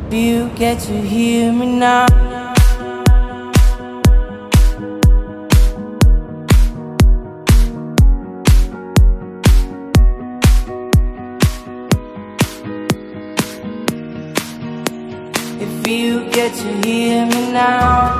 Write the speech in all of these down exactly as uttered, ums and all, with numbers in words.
If you get to hear me now. If you get to hear me now.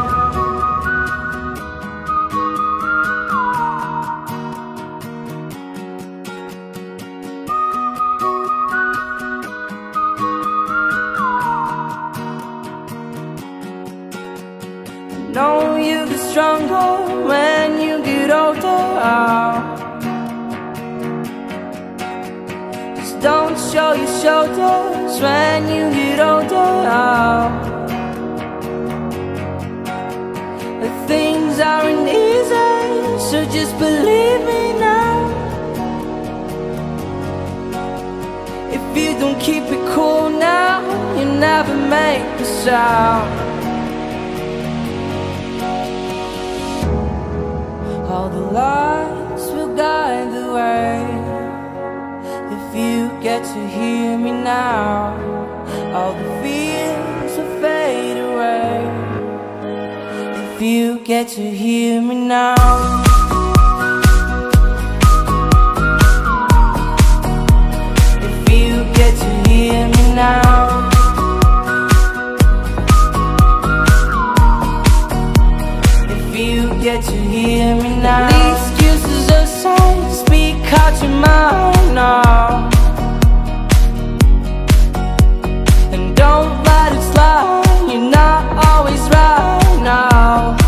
I know you get stronger when you get older. Just don't show your shoulders when you get older. Things aren't easy, so just believe me now. If you don't keep it cool now, you never make a sound. All the lights will guide the way. If you get to hear me now, all the fears will fade away. If you get to hear me now. If you get to hear me now. If you get to hear me now. The excuses aside, speak out your mind now. And don't let it slide, you're not always right now.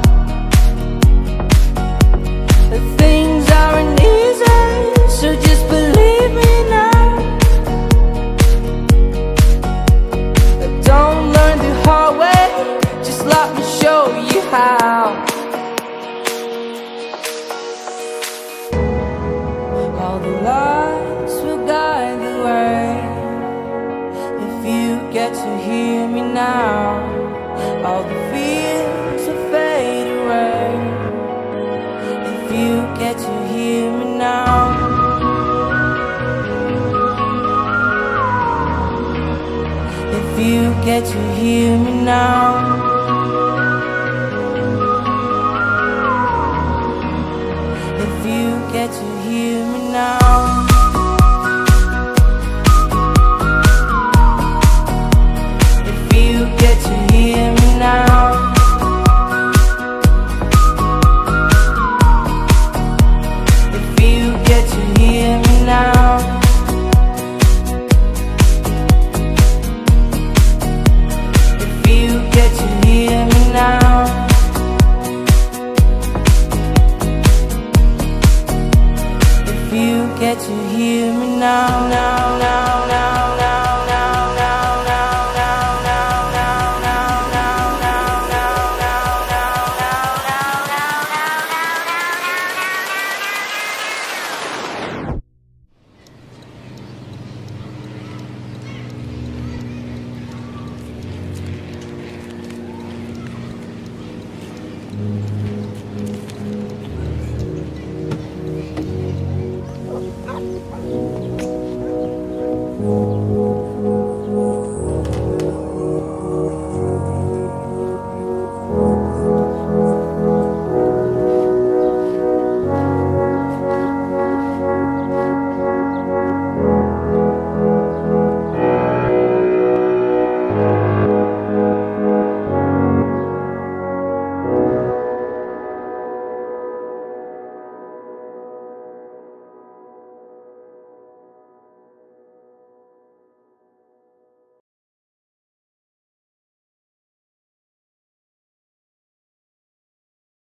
The things aren't easy, so just believe me now. Don't learn the hard way, just let me show you how. All the lights will guide the way. If you get to hear me now, all the fears will fade away. If you get to hear me now. If you get to hear me now. If you get to hear me now. If you get to hear me now. If you get to hear me now. If you get to hear me now. If you get to hear me now, now, now.